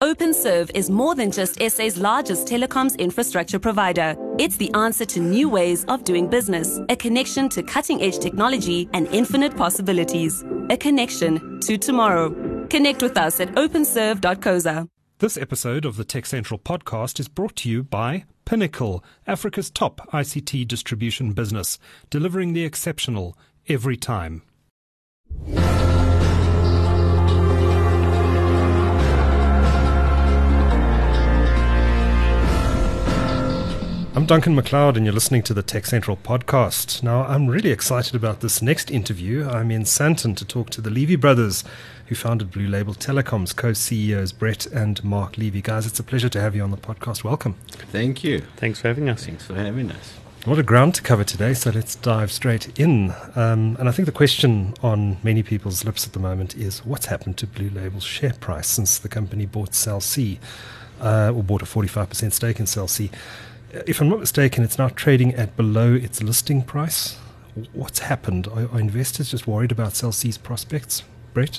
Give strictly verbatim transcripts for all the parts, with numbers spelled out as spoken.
OpenServe is more than just S A's largest telecoms infrastructure provider. It's the answer to new ways of doing business, a connection to cutting-edge technology and infinite possibilities, a connection to tomorrow. Connect with us at openserve dot co za. This episode of the Tech Central podcast is brought to you by Pinnacle, Africa's top I C T distribution business, delivering the exceptional every time. I'm Duncan McLeod and you're listening to the Tech Central podcast. Now, I'm really excited about this next interview. I'm in Sandton to talk to the Levy brothers who founded Blue Label Telecoms, co-C E Os Brett and Mark Levy. Guys, it's a pleasure to have you on the podcast. Welcome. Thank you. Thanks for having us. Thanks for having us. A lot of ground to cover today, so let's dive straight in. Um, and I think the question on many people's lips at the moment is what's happened to Blue Label's share price since the company bought Cell C, uh, or bought a forty-five percent stake in Cell C. If I'm not mistaken, it's now trading at below its listing price. What's happened? Are, are investors just worried about Cell C's prospects? Brett?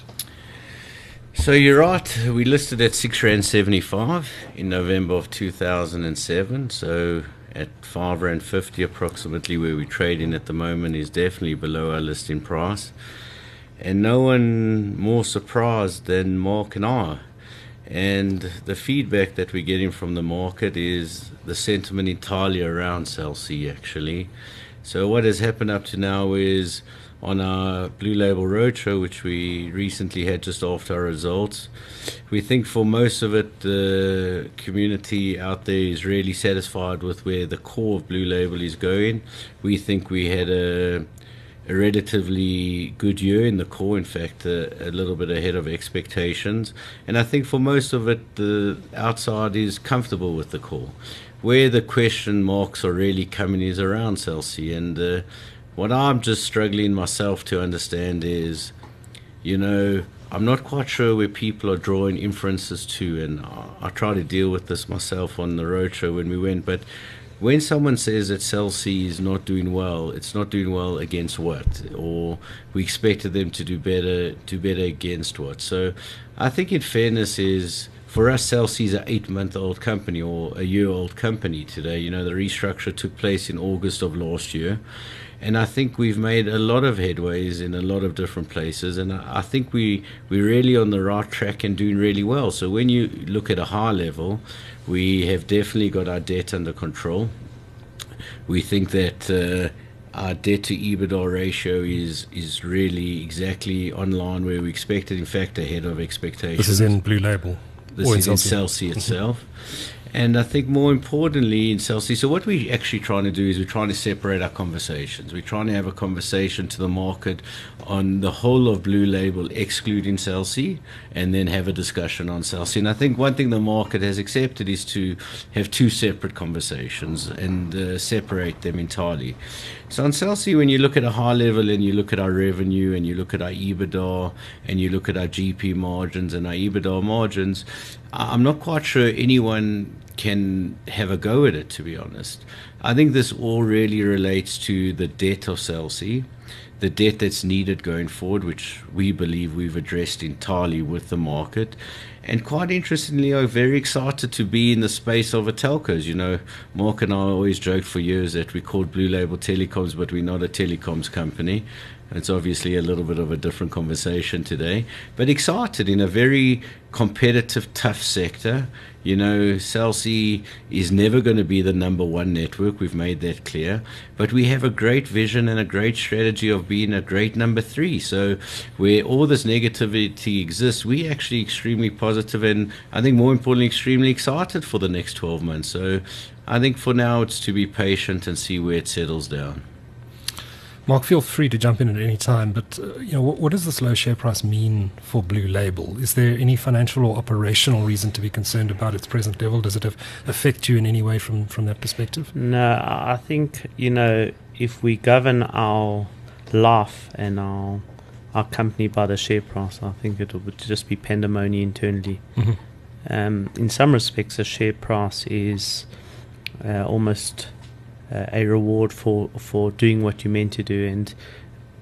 So you're right. We listed at six rand seventy-five in November of two thousand seven. So at five rand fifty approximately, where we're trading at the moment, is definitely below our listing price. And no one more surprised than Mark and I. And the feedback that we're getting from the market is the sentiment entirely around Cell C, actually. So what has happened up to now is on our Blue Label Roadshow, which we recently had just after our results, we think for most of it, the community out there is really satisfied with where the core of Blue Label is going. We think we had a a relatively good year in the core, in fact, a, a little bit ahead of expectations. And I think for most of it, the outside is comfortable with the core. Where the question marks are really coming is around Cell C. And uh, what I'm just struggling myself to understand is, you know, I'm not quite sure where people are drawing inferences to. And I, I try to deal with this myself on the roadshow when we went, but when someone says that Cell C is not doing well, it's not doing well against what? Or we expected them to do better, do better against what? So I think in fairness is, for us, Cell C is an eight-month-old company or a year-old company today. You know, the restructure took place in August of last year. And I think we've made a lot of headways in a lot of different places. And I think we, we're really on the right track and doing really well. So when you look at a high level, we have definitely got our debt under control. We think that uh, our debt to EBITDA ratio is, is really exactly on line where we expected, in fact, ahead of expectations. This is in Blue Label. This is in Cell C itself. And I think more importantly in Cell C, so what we're actually trying to do is we're trying to separate our conversations. We're trying to have a conversation to the market on the whole of Blue Label, excluding Cell C, and then have a discussion on Cell C. And I think one thing the market has accepted is to have two separate conversations and uh, separate them entirely. So on Cell C, when you look at a high level and you look at our revenue and you look at our EBITDA and you look at our G P margins and our EBITDA margins, I'm not quite sure anyone can have a go at it, to be honest. I think this all really relates to the debt of Cell C, the debt that's needed going forward, which we believe we've addressed entirely with the market. And quite interestingly, I'm very excited to be in the space of a telcos. You know, Mark and I always joked for years that we called Blue Label Telecoms, but we're not a telecoms company. It's obviously a little bit of a different conversation today, but excited in a very competitive, tough sector. You know, Cell C is never going to be the number one network. We've made that clear, but we have a great vision and a great strategy of being a great number three. So where all this negativity exists, we're actually extremely positive and I think more importantly, extremely excited for the next twelve months. So I think for now it's to be patient and see where it settles down. Mark, feel free to jump in at any time, but uh, you know, what, what does this low share price mean for Blue Label? Is there any financial or operational reason to be concerned about its present level? Does it have, affect you in any way from, from that perspective? No, I think, you know, if we govern our life and our our company by the share price, I think it would just be pandemonium internally. Mm-hmm. Um, in some respects, a share price is uh, almost uh, a reward for, for doing what you're meant to do. And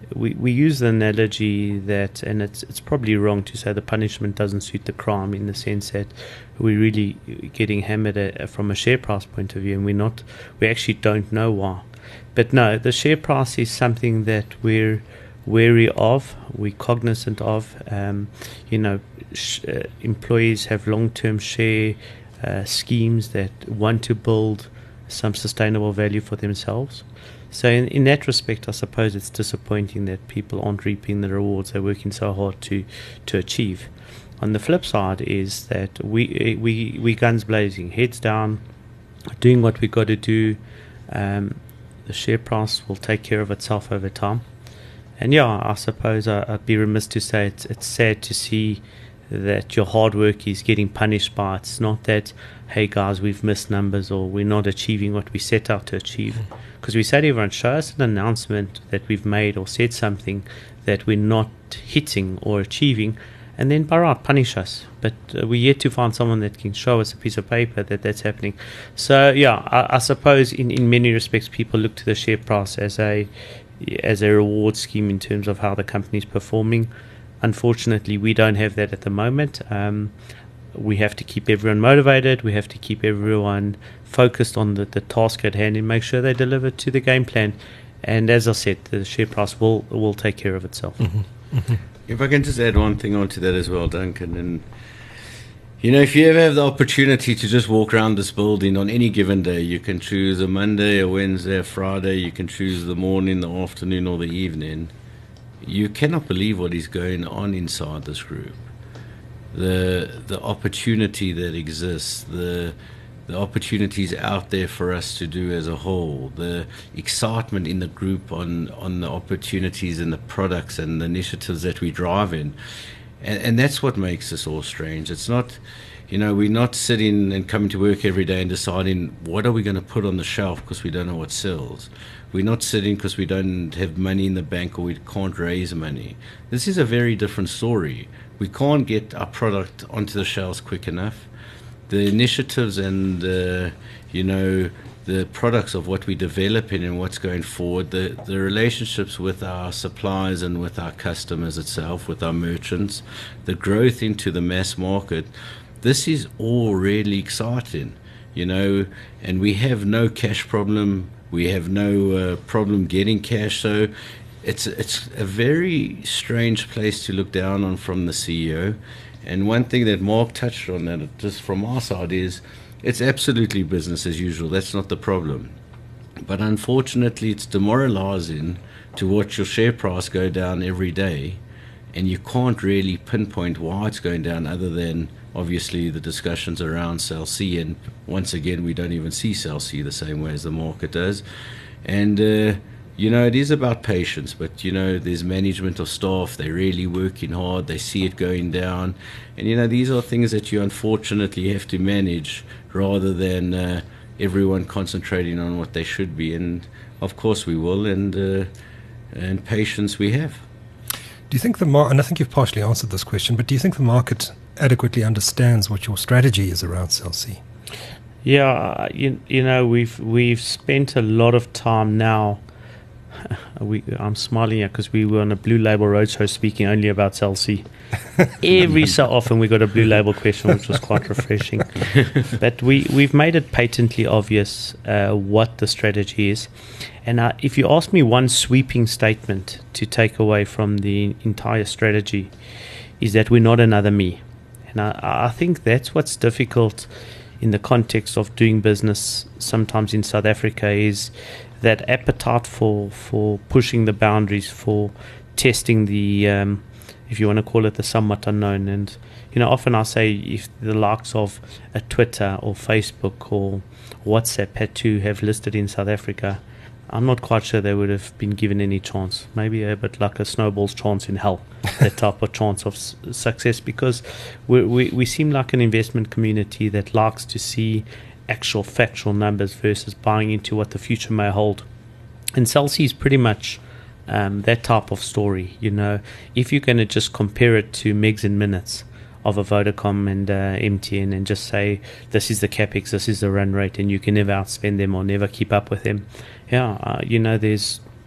we, we use the analogy that, and it's it's probably wrong to say the punishment doesn't suit the crime, in the sense that we're really getting hammered at, from a share price point of view, and we're not, we actually don't know why. But no, the share price is something that we're wary of, we're cognizant of. Um, you know, sh- uh, employees have long-term share uh, schemes that want to build some sustainable value for themselves. So in, in that respect, I suppose it's disappointing that people aren't reaping the rewards they're working so hard to to achieve. On the flip side is that we we we guns blazing, heads down, doing what we got to do. Um, the share price will take care of itself over time. And yeah, I suppose I, I'd be remiss to say it's it's sad to see that your hard work is getting punished by. It's not that, hey guys, we've missed numbers or we're not achieving what we set out to achieve. Because we say to everyone, show us an announcement that we've made or said something that we're not hitting or achieving, and then by right, punish us. But uh, we're yet to find someone that can show us a piece of paper that that's happening. So yeah, I, I suppose in, in many respects people look to the share price as a as a reward scheme in terms of how the company is performing. Unfortunately, we don't have that at the moment. Um, we have to keep everyone motivated. We have to keep everyone focused on the, the task at hand and make sure they deliver to the game plan. And as I said, the share price will will take care of itself. Mm-hmm. Mm-hmm. If I can just add one thing onto that as well, Duncan, and you know, if you ever have the opportunity to just walk around this building on any given day, you can choose a Monday, a Wednesday, a Friday, you can choose the morning, the afternoon, or the evening. You cannot believe what is going on inside this group. The the opportunity that exists, the the opportunities out there for us to do as a whole, the excitement in the group on, on the opportunities and the products and the initiatives that we drive in. And, and that's what makes us all strange. It's not, you know, we're not sitting and coming to work every day and deciding what are we going to put on the shelf because we don't know what sells. We're not sitting because we don't have money in the bank or we can't raise money. This is a very different story. We can't get our product onto the shelves quick enough. The initiatives and, uh, you know, the products of what we're developing and what's going forward, the, the relationships with our suppliers and with our customers itself, with our merchants, the growth into the mass market, this is all really exciting, you know, and we have no cash problem. We have no uh, problem getting cash. So it's, it's a very strange place to look down on from the C E O. And one thing that Mark touched on, that just from our side, is it's absolutely business as usual. That's not the problem. But unfortunately, it's demoralizing to watch your share price go down every day, and you can't really pinpoint why it's going down other than obviously the discussions around Cell C. And once again, we don't even see Cell C the same way as the market does. And uh, you know, it is about patience, but, you know, there's management of staff. They're really working hard. They see it going down. And, you know, these are things that you unfortunately have to manage rather than uh, everyone concentrating on what they should be. And, of course, we will. And, uh, and patience we have. Do you think the mar- and I think you've partially answered this question, but do you think the market adequately understands what your strategy is around Cell C? Yeah, you, you know, we've we've spent a lot of time now. We, I'm smiling here because we were on a Blue Label Roadshow speaking only about Cell C. Every so often we got a Blue Label question, which was quite refreshing. But we, we've made it patently obvious uh, what the strategy is. And uh, if you ask me one sweeping statement to take away from the entire strategy, is that we're not another me. And I, I think that's what's difficult in the context of doing business sometimes in South Africa, is that appetite for, for pushing the boundaries, for testing the, um, if you want to call it the somewhat unknown. And, you know, often I say if the likes of a Twitter or Facebook or WhatsApp had to have listed in South Africa, I'm not quite sure they would have been given any chance. Maybe a bit like a snowball's chance in hell, that type of chance of s- success, because we, we, we seem like an investment community that likes to see actual factual numbers versus buying into what the future may hold. And Cell C is pretty much um, that type of story. You know, if you're going to just compare it to megs and minutes of a Vodacom and uh, M T N and just say this is the capex, this is the run rate, and you can never outspend them or never keep up with them, yeah, uh, you know, there's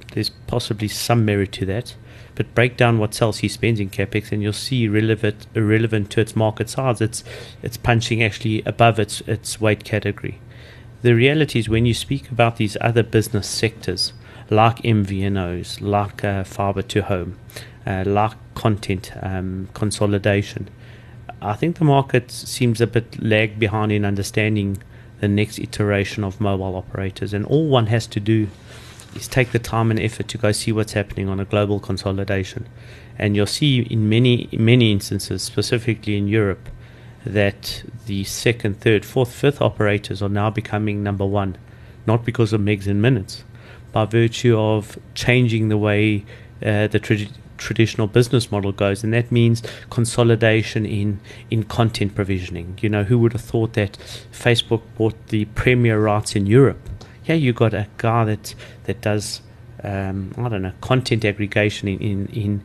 there's possibly some merit to that. But break down what Cell C spends in capex, and you'll see relevant, irrelevant to its market size. It's it's punching actually above its its weight category. The reality is, when you speak about these other business sectors, like M V N Os, like uh, fiber to home, uh, like content um, consolidation, I think the market seems a bit lagged behind in understanding the next iteration of mobile operators, and all one has to do is take the time and effort to go see what's happening on a global consolidation. And you'll see in many many instances, specifically in Europe, that the second, third, fourth, fifth operators are now becoming number one, not because of megs and minutes, by virtue of changing the way uh, the tra- traditional business model goes. And that means consolidation in, in content provisioning. You know, who would have thought that Facebook bought the premier rights in Europe? Yeah, you got a guy that that does um, I don't know content aggregation in in in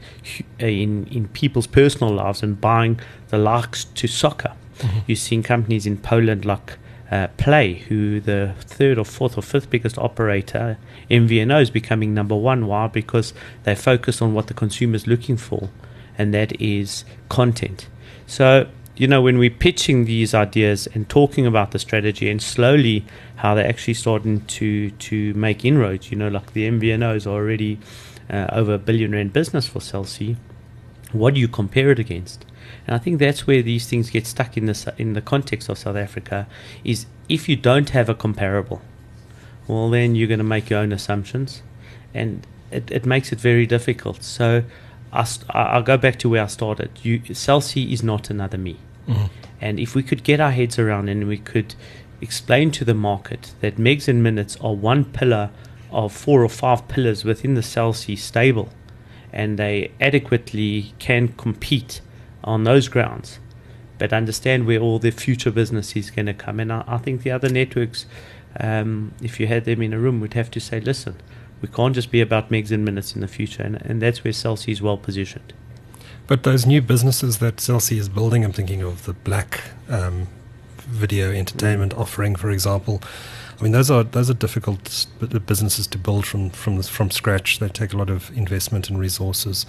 in, in people's personal lives and buying the likes to soccer. Mm-hmm. You've seen companies in Poland like uh, Play, who the third or fourth or fifth biggest operator, M V N O, is becoming number one. Why? Because they focus on what the consumer is looking for, and that is content. So, you know, when we're pitching these ideas and talking about the strategy and slowly how they're actually starting to, to make inroads, you know, like the M V N Os are already uh, over a billion rand business for Cell C, what do you compare it against? And I think that's where these things get stuck in the, in the context of South Africa, is if you don't have a comparable, well, then you're going to make your own assumptions, and it, it makes it very difficult. So I st- I'll go back to where I started. You, Cell C is not another me. Mm-hmm. And if we could get our heads around and we could explain to the market that megs and minutes are one pillar of four or five pillars within the Cell C stable, and they adequately can compete on those grounds, but understand where all the future business is going to come. And I, I think the other networks, um, if you had them in a room, would have to say, listen, we can't just be about megs and minutes in the future, and, and that's where Cell C is well positioned. But those new businesses that Cell C is building, I'm thinking of the Black um, video entertainment mm. offering, for example. I mean, those are those are difficult businesses to build from from from scratch. They take a lot of investment and resources.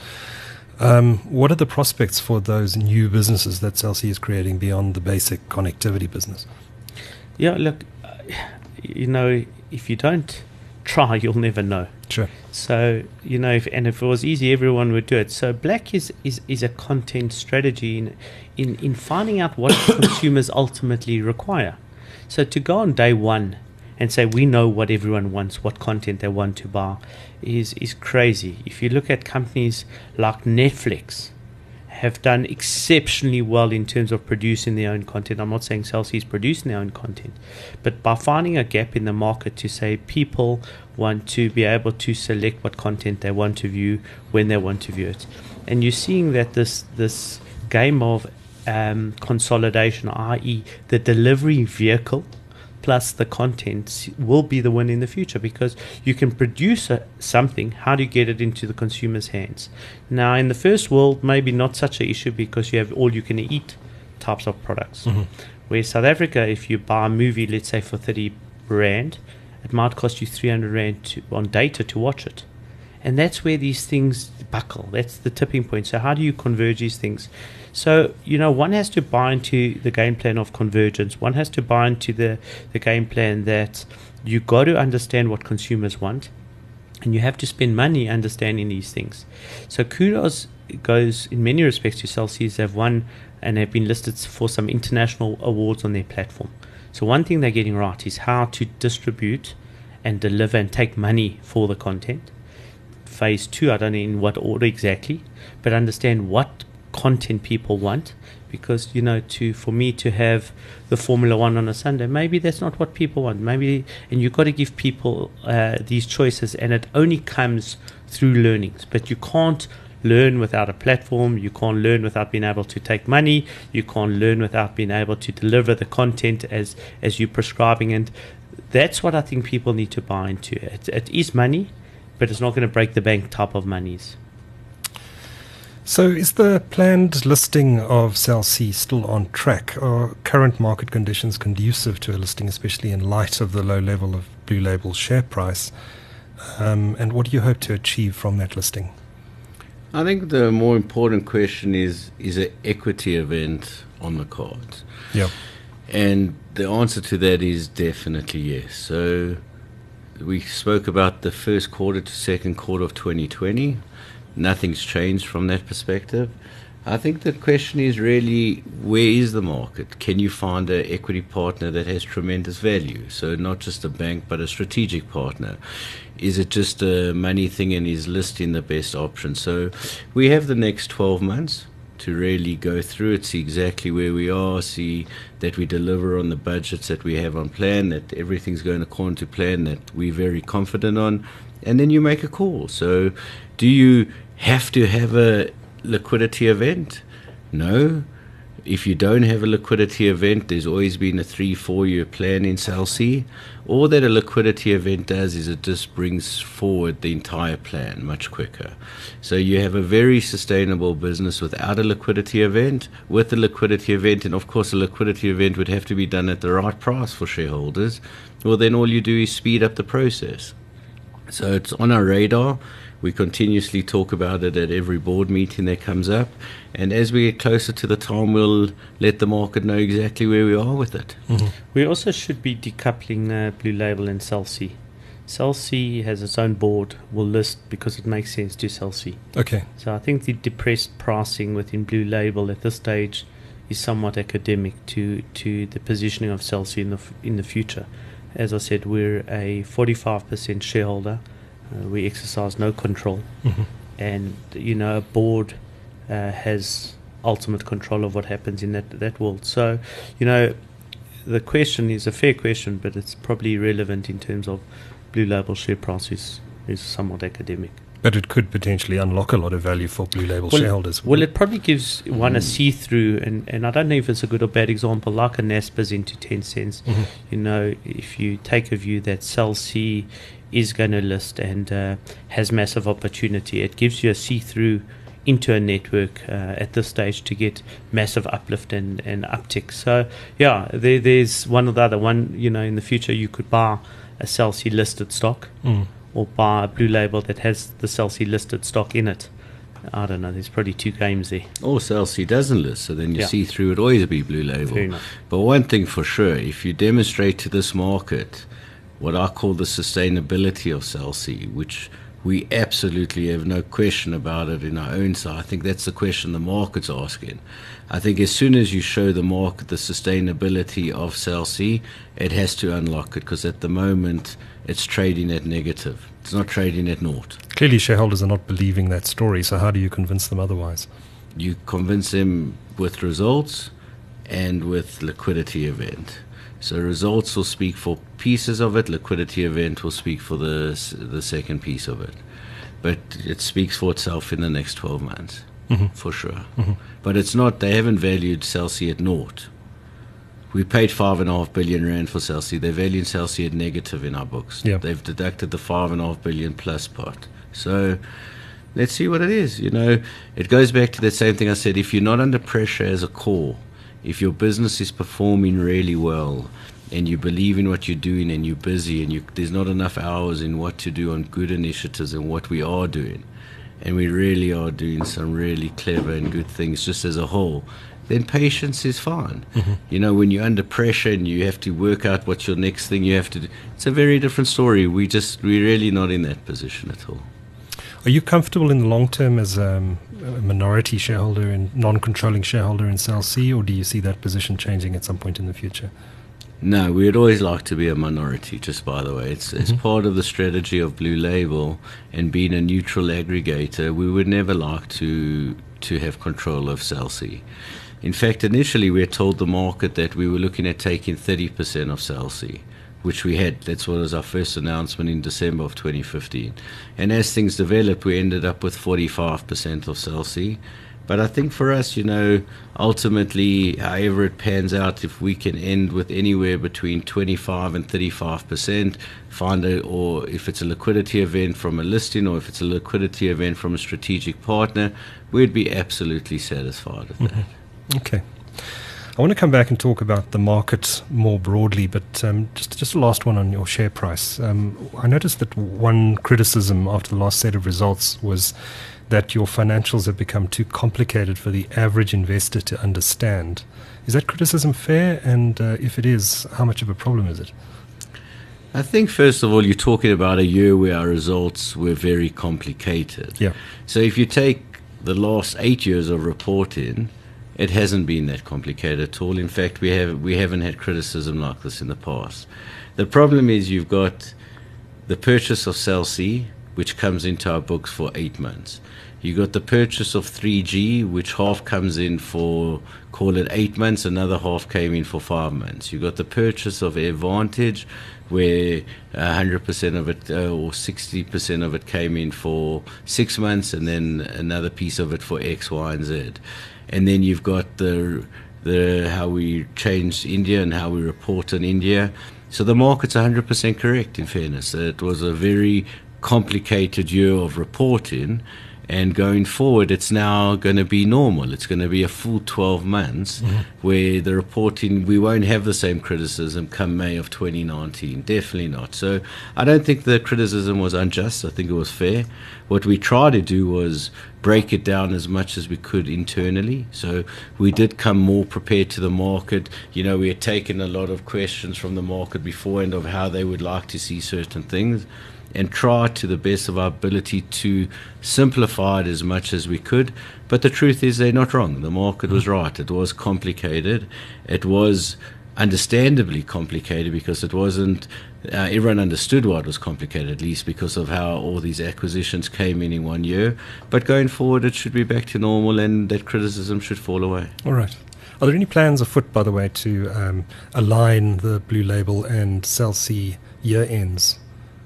Um, what are the prospects for those new businesses that Cell C is creating beyond the basic connectivity business? Yeah, look, uh, you know, if you don't try, you'll never know. Sure. So, you know, if, and if it was easy, everyone would do it. So Black is, is, is a content strategy in, in, in finding out what consumers ultimately require. So to go on day one and say we know what everyone wants, what content they want to buy, is is crazy. If you look at companies like Netflix, have done exceptionally well in terms of producing their own content. I'm not saying Cell C is producing their own content, but by finding a gap in the market to say people want to be able to select what content they want to view when they want to view it. And you're seeing that this this game of um, consolidation, that is the delivery vehicle plus the content, will be the one in the future, because you can produce a, something. How do you get it into the consumer's hands? Now, in the first world, maybe not such an issue because you have all you can eat types of products. Mm-hmm. Where South Africa, if you buy a movie, let's say for thirty rand, it might cost you three hundred rand to, on data to watch it. And that's where these things buckle. That's the tipping point. So how do you converge these things? So, you know, one has to buy into the game plan of convergence. One has to buy into the, the game plan that you got to understand what consumers want, and you have to spend money understanding these things. So kudos goes in many respects to Cell C. They've won and have been listed for some international awards on their platform. So one thing they're getting right is how to distribute and deliver and take money for the content. Phase two, I don't know in what order exactly, but understand what content people want, because, you know, to for me to have the Formula One on a Sunday, maybe that's not what people want. Maybe, and you've got to give people uh, these choices, and it only comes through learnings. But you can't learn without a platform. You can't learn without being able to take money. You can't learn without being able to deliver the content as as you're prescribing. And that's what I think people need to buy into. It, it is money, but it's not going to break the bank type of monies. So is the planned listing of Cell C still on track? Are current market conditions conducive to a listing, especially in light of the low level of Blue Label's share price? Um, and what do you hope to achieve from that listing? I think the more important question is, is an equity event on the cards? Yeah. And the answer to that is definitely yes. So we spoke about the first quarter to second quarter of twenty twenty. Nothing's changed from that perspective. I think the question is really, where is the market? Can you find an equity partner that has tremendous value? So not just a bank, but a strategic partner. Is it just a money thing and is listing the best option? So we have the next twelve months to really go through it, see exactly where we are, see that we deliver on the budgets that we have on plan, that everything's going according to plan, that we're very confident on, and then you make a call. So do you have to have a liquidity event? No. If you don't have a liquidity event, there's always been a three, four year plan in Cell C. All that a liquidity event does is it just brings forward the entire plan much quicker. So you have a very sustainable business without a liquidity event. With a liquidity event, and of course a liquidity event would have to be done at the right price for shareholders, well then all you do is speed up the process. So it's on our radar. We continuously talk about it at every board meeting that comes up. And as we get closer to the time, we'll let the market know exactly where we are with it. Mm-hmm. We also should be decoupling uh, Blue Label and Cell C. Cell C has its own board, will list because it makes sense to Cell C. Okay. So I think the depressed pricing within Blue Label at this stage is somewhat academic to, to the positioning of Cell C in the, f- in the future. As I said, we're a forty-five percent shareholder. Uh, we exercise no control, mm-hmm. and you know, a board uh, has ultimate control of what happens in that that world. So, you know, the question is a fair question, but it's probably irrelevant in terms of Blue Label share price is, is somewhat academic. But it could potentially unlock a lot of value for Blue Label well, shareholders. Well, it probably gives one mm. a see-through, and, and I don't know if it's a good or bad example, like a Naspers into ten cents. Mm-hmm. You know, if you take a view that Cell C is going to list and uh, has massive opportunity, it gives you a see-through into a network uh, at this stage to get massive uplift and, and uptick. So, yeah, there, there's one or the other. One, you know, in the future you could buy a Cell C listed stock. Mm. Or buy a Blue Label that has the Cell C listed stock in it. I don't know, there's probably two games there. Or Cell C doesn't list, so then you yeah. see through it always be Blue Label. But one thing for sure, if you demonstrate to this market what I call the sustainability of Cell C, which we absolutely have no question about it in our own side, I think that's the question the market's asking. I think as soon as you show the market the sustainability of Cell C, it has to unlock it, because at the moment it's trading at negative. It's not trading at naught. Clearly shareholders are not believing that story, so how do you convince them otherwise? You convince them with results and with liquidity event. So results will speak for pieces of it, liquidity event will speak for the the second piece of it. But it speaks for itself in the next twelve months, mm-hmm. for sure. Mm-hmm. But it's not, they haven't valued Cell C at naught. We paid five and a half billion rand for Cell C. They're valuing Cell C at negative in our books. Yep. They've deducted the five and a half billion plus part. So let's see what it is. You know, it goes back to that same thing I said. If you're not under pressure as a core, if your business is performing really well, and you believe in what you're doing, and you're busy, and you, there's not enough hours in what to do on good initiatives and what we are doing, and we really are doing some really clever and good things just as a whole, then patience is fine. Mm-hmm. You know, when you're under pressure and you have to work out what's your next thing you have to do, it's a very different story. We just, we're really not in that position at all. Are you comfortable in the long term as um, a minority shareholder and non-controlling shareholder in Cell C, or do you see that position changing at some point in the future? No, we'd always like to be a minority, just by the way. It's, mm-hmm. it's part of the strategy of Blue Label, and being a neutral aggregator, we would never like to to have control of Cell C. In fact, initially we had told the market that we were looking at taking thirty percent of Cell C, which we had. That's what was our first announcement in December of twenty fifteen. And as things developed, we ended up with forty-five percent of Cell C. But I think for us, you know, ultimately, however it pans out, if we can end with anywhere between twenty-five and thirty-five percent, find a, or if it's a liquidity event from a listing, or if it's a liquidity event from a strategic partner, we'd be absolutely satisfied with mm-hmm. that. Okay. I want to come back and talk about the market more broadly, but um, just just a last one on your share price. Um, I noticed that one criticism after the last set of results was that your financials have become too complicated for the average investor to understand. Is that criticism fair? And uh, if it is, how much of a problem is it? I think, first of all, you're talking about a year where our results were very complicated. Yeah. So if you take the last eight years of reporting, it hasn't been that complicated at all. In fact, we have we haven't had criticism like this in the past. The problem is you've got the purchase of Cell C, which comes into our books for eight months. You got the purchase of three G, which half comes in for, call it eight months, another half came in for five months. You got the purchase of AirVantage, where one hundred percent of it uh, or sixty percent of it came in for six months, and then another piece of it for X, Y, and Z. And then you've got the the how we changed India and how we report on India. So the market's one hundred percent correct, in fairness. It was a very complicated year of reporting, and going forward it's now going to be normal. It's going to be a full twelve months mm-hmm. where the reporting, we won't have the same criticism come May of twenty nineteen. Definitely not. So I don't think the criticism was unjust. I think it was fair. What we tried to do was break it down as much as we could internally. So we did come more prepared to the market. You know, we had taken a lot of questions from the market beforehand of how they would like to see certain things, and try to the best of our ability to simplify it as much as we could. But the truth is they're not wrong. The market was right. It was complicated. It was understandably complicated because it wasn't, uh, everyone understood why it was complicated, at least because of how all these acquisitions came in in one year. But going forward, it should be back to normal, and that criticism should fall away. All right. Are there any plans afoot, by the way, to um, align the Blue Label and Cell C year ends?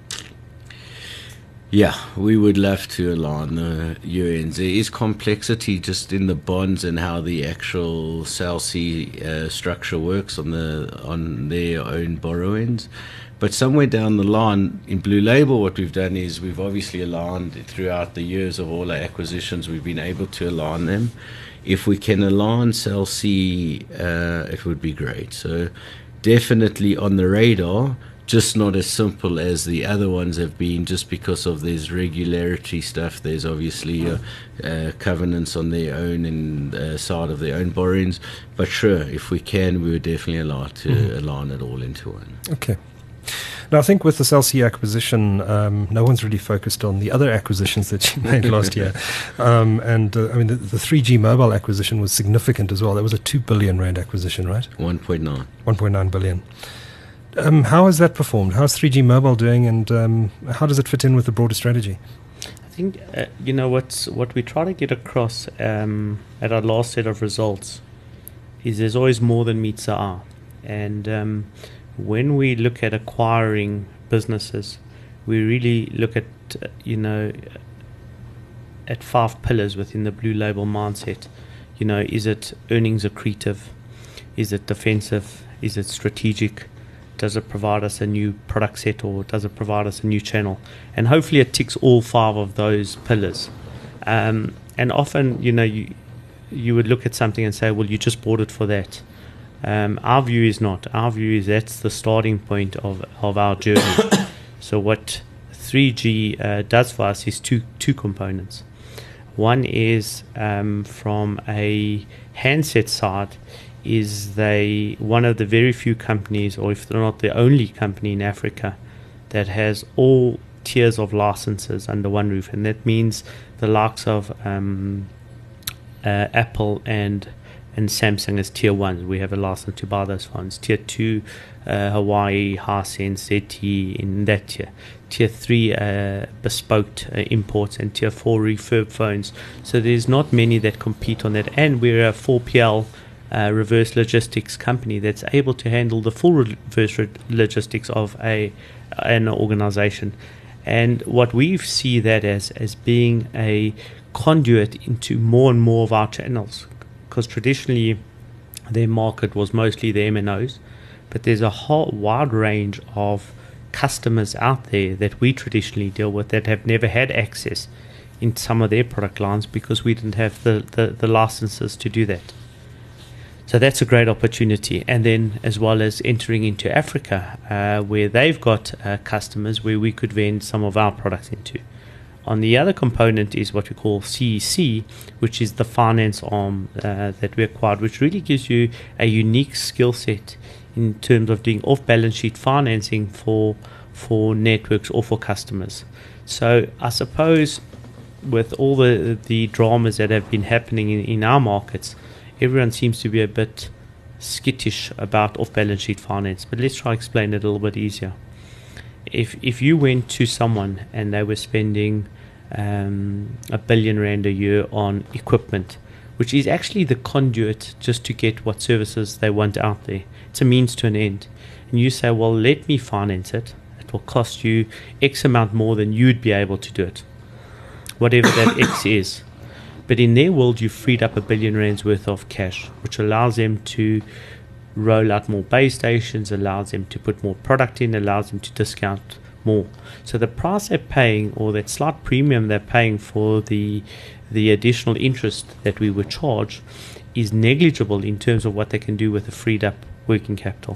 Yeah, we would love to align the year ends. There is complexity just in the bonds and how the actual Cell C uh, structure works on the on their own borrowings. But somewhere down the line, in Blue Label, what we've done is we've obviously aligned throughout the years of all our acquisitions. We've been able to align them. If we can align Cell C, uh, it would be great. So definitely on the radar. Just not as simple as the other ones have been, just because of there's regularity stuff. There's obviously uh, uh, covenants on their own and uh, side of their own borrowings. But sure, if we can, we would definitely allow to mm-hmm. align it all into one. Okay. Now, I think with the Cell C acquisition, um, no one's really focused on the other acquisitions that you made last year. Um, and, uh, I mean, the, the three G mobile acquisition was significant as well. That was a two billion rand acquisition, right? one point nine. one point nine billion. Um, how has that performed? How's three G mobile doing, and um, how does it fit in with the broader strategy? I think, uh, you know, what's, what we try to get across um, at our last set of results is there's always more than meets the eye. And um, when we look at acquiring businesses, we really look at, uh, you know, at five pillars within the Blue Label mindset. You know, is it earnings accretive? Is it defensive? Is it strategic? Does it provide us a new product set, or does it provide us a new channel? And hopefully it ticks all five of those pillars. Um, and often, you know, you you would look at something and say, well, you just bought it for that. Um, our view is not. Our view is that's the starting point of, of our journey. So what three G uh, does for us is two two components. One is um, from a handset side, is they one of the very few companies, or if they're not the only company in Africa, that has all tiers of licenses under one roof. And that means the likes of um, uh, Apple and and Samsung as tier ones. We have a license to buy those phones. Tier two, uh, Hawaii, Hisense, Z T E in that tier. Tier three, uh, bespoke uh, imports, and tier four, refurb phones. So there's not many that compete on that. And we're a four P L Uh, reverse logistics company that's able to handle the full reverse re- logistics of a an organization. And what we see that as as being a conduit into more and more of our channels, because traditionally their market was mostly the M N Os, but there's a whole wide range of customers out there that we traditionally deal with that have never had access in some of their product lines because we didn't have the, the, the licenses to do that. So that's a great opportunity. And then as well as entering into Africa, uh, where they've got uh, customers where we could vend some of our products into. On the other component is what we call C E C, which is the finance arm uh, that we acquired, which really gives you a unique skill set in terms of doing off-balance sheet financing for for networks or for customers. So I suppose with all the the dramas that have been happening in, in our markets, everyone seems to be a bit skittish about off-balance sheet finance. But let's try to explain it a little bit easier. If if you went to someone and they were spending um, a billion rand a year on equipment, which is actually the conduit just to get what services they want out there, it's a means to an end. And you say, well, let me finance it. It will cost you X amount more than you'd be able to do it, whatever that X is. But in their world, you've freed up a billion rands worth of cash, which allows them to roll out more base stations, allows them to put more product in, allows them to discount more. So the price they're paying, or that slight premium they're paying for the the additional interest that we would charge, is negligible in terms of what they can do with the freed up working capital.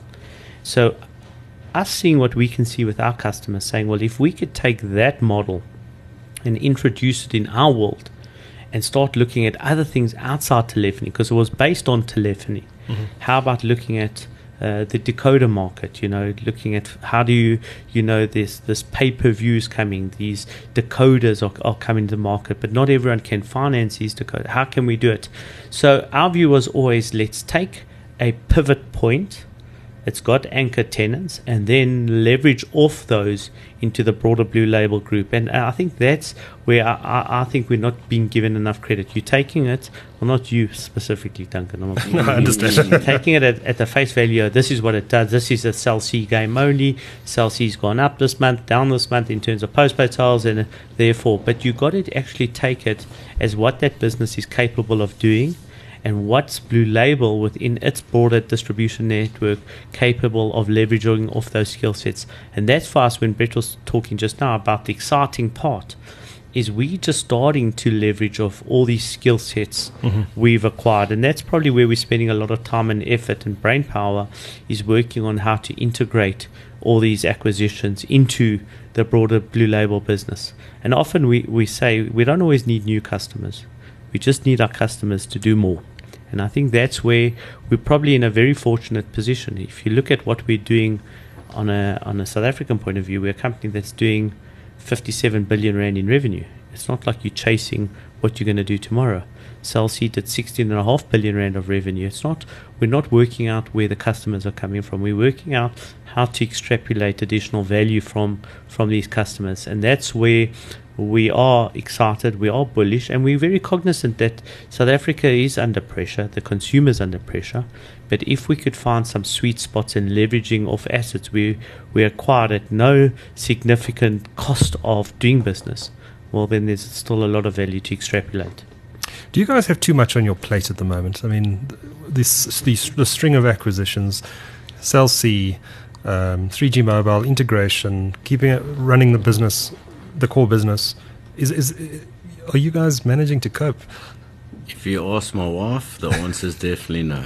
So us seeing what we can see with our customers, saying, well, if we could take that model and introduce it in our world and start looking at other things outside telephony, because it was based on telephony. Mm-hmm. How about looking at uh, the decoder market, you know, looking at how do you, you know, this this pay-per-views coming, these decoders are, are coming to the market, but not everyone can finance these decoders. How can we do it? So our view was always, let's take a pivot point. It's got anchor tenants, and then leverage off those into the broader Blue Label group. And I think that's where I, I, I think we're not being given enough credit. You're taking it, well, not you specifically, Duncan. I'm not, no, I understand. You're taking it at, at the face value. This is what it does. This is a Cell C game only. Cell C's gone up this month, down this month in terms of postpaid sales, and therefore. But you got to actually take it as what that business is capable of doing, and what's Blue Label within its broader distribution network capable of leveraging off those skill sets. And that's for us, when Brett was talking just now about the exciting part, is we just starting to leverage off all these skill sets mm-hmm. we've acquired. And that's probably where we're spending a lot of time and effort and brain power, is working on how to integrate all these acquisitions into the broader Blue Label business. And often we, we say we don't always need new customers. We just need our customers to do more. And I think that's where we're probably in a very fortunate position. If you look at what we're doing on a on a South African point of view, we're a company that's doing fifty-seven billion rand in revenue. It's not like you're chasing what you're going to do tomorrow. Cell C did sixteen point five billion rand of revenue. It's not, we're not working out where the customers are coming from. We're working out how to extrapolate additional value from from these customers. And that's where we are excited, we are bullish, and we're very cognizant that South Africa is under pressure, the consumer's under pressure. But if we could find some sweet spots in leveraging off assets we we acquired at no significant cost of doing business, well, then there's still a lot of value to extrapolate. Do you guys have too much on your plate at the moment? I mean, this, this the string of acquisitions, Cell C, um, three G mobile integration, keeping it running the business, the core business, is is are you guys managing to cope? If you ask my wife, the answer is definitely no.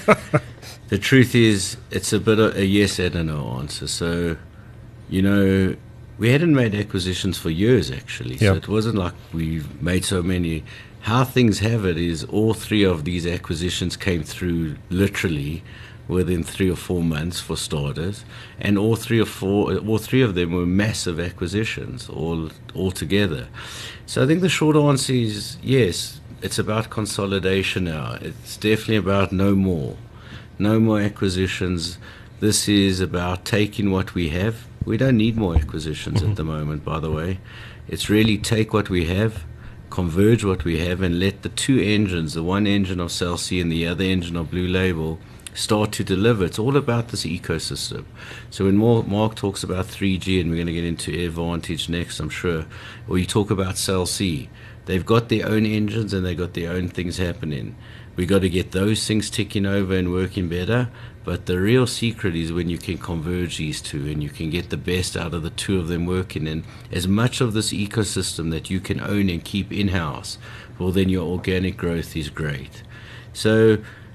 The truth is, it's a bit of a yes and a no answer. So, you know, we hadn't made acquisitions for years, actually. So yep. It wasn't like we made so many. How things have it is all three of these acquisitions came through literally within three or four months, for starters, and all three or four, all three of them were massive acquisitions all all together. So I think the short answer is yes. It's about consolidation now. It's definitely about no more, no more acquisitions. This is about taking what we have. We don't need more acquisitions mm-hmm. at the moment, by the way. It's really take what we have, converge what we have, and let the two engines, the one engine of Cell C and the other engine of Blue Label, start to deliver. It's all about this ecosystem. So when Mark talks about three G, and we're going to get into AirVantage next, I'm sure, or you talk about Cell C, they've got their own engines and they've got their own things happening. We've got to get those things ticking over and working better. But the real secret is when you can converge these two and you can get the best out of the two of them working. And as much of this ecosystem that you can own and keep in-house, well, then your organic growth is great. So,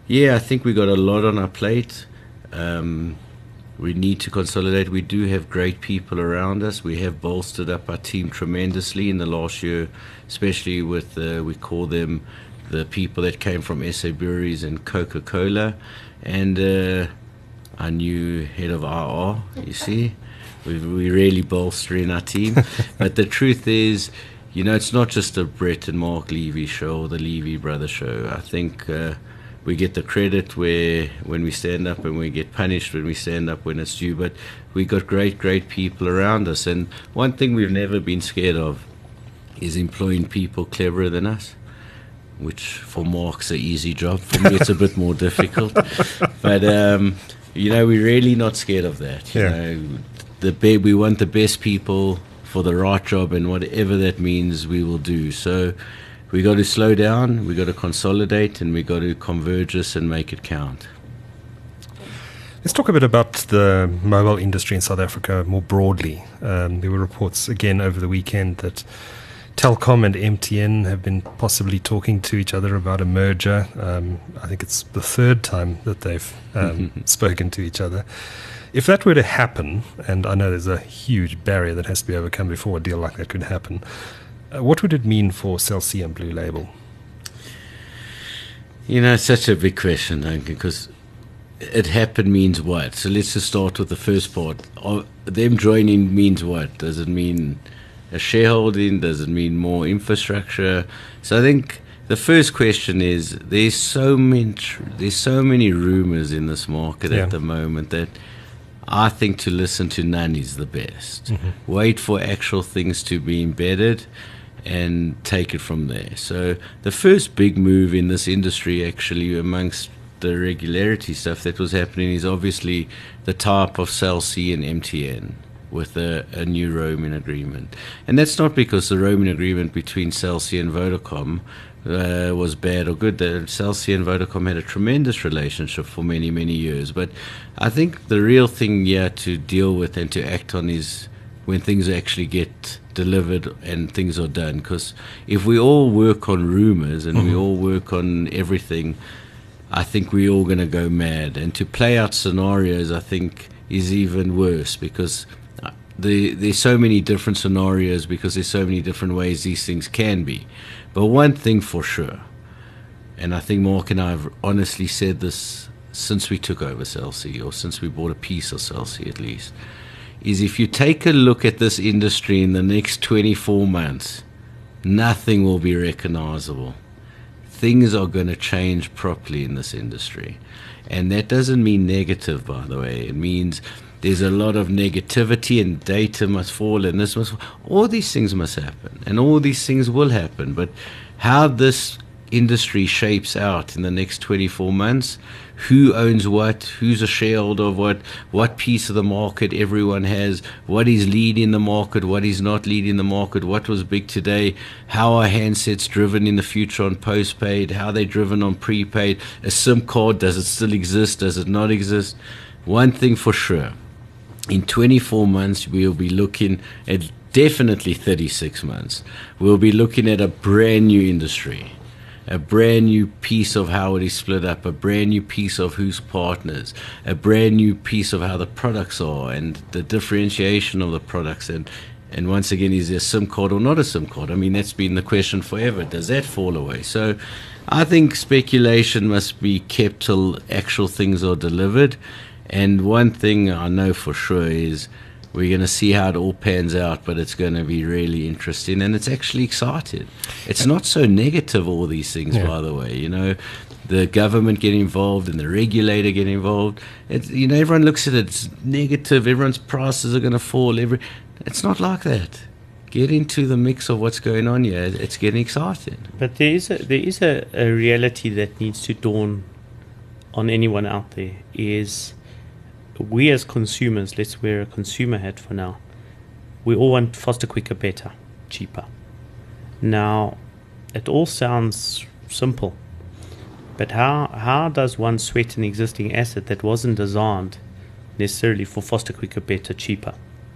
Yeah, I think we got a lot on our plate. Um, we need to consolidate. We do have great people around us. We have bolstered up our team tremendously in the last year, especially with, uh, we call them the people that came from S A Breweries and Coca-Cola. And uh, our new head of R R, you see. We we really bolstering our team. But the truth is, you know, it's not just a Brett and Mark Levy show or the Levy Brothers show. I think uh, we get the credit where when we stand up, and we get punished when we stand up when it's due. But we got great, great people around us. And one thing we've never been scared of is employing people cleverer than us, which for Mark's an easy job. For me, it's a bit more difficult. But, um, you know, we're really not scared of that. You Yeah. know, the be- we want the best people for the right job, and whatever that means, we will do. So we got to slow down, we got to consolidate, and we got to converge this and make it count. Let's talk a bit about the mobile industry in South Africa more broadly. Um, there were reports again over the weekend that Telkom and M T N have been possibly talking to each other about a merger. Um, I think it's the third time that they've um, spoken to each other. If that were to happen, and I know there's a huge barrier that has to be overcome before a deal like that could happen, uh, what would it mean for Cell C and Blue Label? You know, it's such a big question, Duncan, because it happened means what? So let's just start with the first part. Of them joining means what? Does it mean a shareholding? Does it mean more infrastructure? So I think the first question is, there's so many, there's so many rumors in this market Yeah. at the moment that I think to listen to none is the best. Mm-hmm. Wait for actual things to be embedded and take it from there. So the first big move in this industry, actually, amongst the regularity stuff that was happening, is obviously the type of Cell C and M T N with a, a new roaming agreement. And that's not because the roaming agreement between Cell C and Vodacom uh, was bad or good. The Cell C and Vodacom had a tremendous relationship for many, many years. But I think the real thing here to deal with and to act on is when things actually get delivered and things are done. Because if we all work on rumors and mm-hmm. we all work on everything, I think we're all going to go mad. And to play out scenarios, I think, is even worse, because the, there's so many different scenarios, because there's so many different ways these things can be. But one thing for sure, and I think Mark and I have honestly said this since we took over Cell C, or since we bought a piece of Cell C at least, is if you take a look at this industry in the next twenty-four months, nothing will be recognizable. Things are going to change properly in this industry. And that doesn't mean negative, by the way. It means there's a lot of negativity, and data must fall, and this must fall. All these things must happen, and all these things will happen. But how this industry shapes out in the next twenty-four months, who owns what, who's a shareholder of what, what piece of the market everyone has, what is leading the market, what is not leading the market, what was big today, how are handsets driven in the future on postpaid, how they're driven on prepaid, a SIM card, does it still exist, does it not exist? One thing for sure, in twenty-four months, we'll be looking at, definitely thirty-six months, we'll be looking at a brand new industry, a brand new piece of how it is split up, a brand new piece of who's partners, a brand new piece of how the products are and the differentiation of the products. And, and once again, is there a SIM card or not a SIM card? I mean, that's been the question forever. Does that fall away? So I think speculation must be kept till actual things are delivered. And one thing I know for sure is we're going to see how it all pans out, but it's going to be really interesting, and it's actually exciting. It's not so negative, all these things, yeah. by the way. You know, the government get involved and the regulator get involved. It's, you know, everyone looks at it, it's negative, everyone's prices are going to fall. Every, it's not like that. Get into the mix of what's going on here. It's getting exciting. But there is a, there is a, a reality that needs to dawn on anyone out there, is we as consumers, let's wear a consumer hat for now, we all want faster, quicker, better, cheaper. Now, it all sounds simple, but how how does one sweat an existing asset that wasn't designed necessarily for faster, quicker, better, cheaper?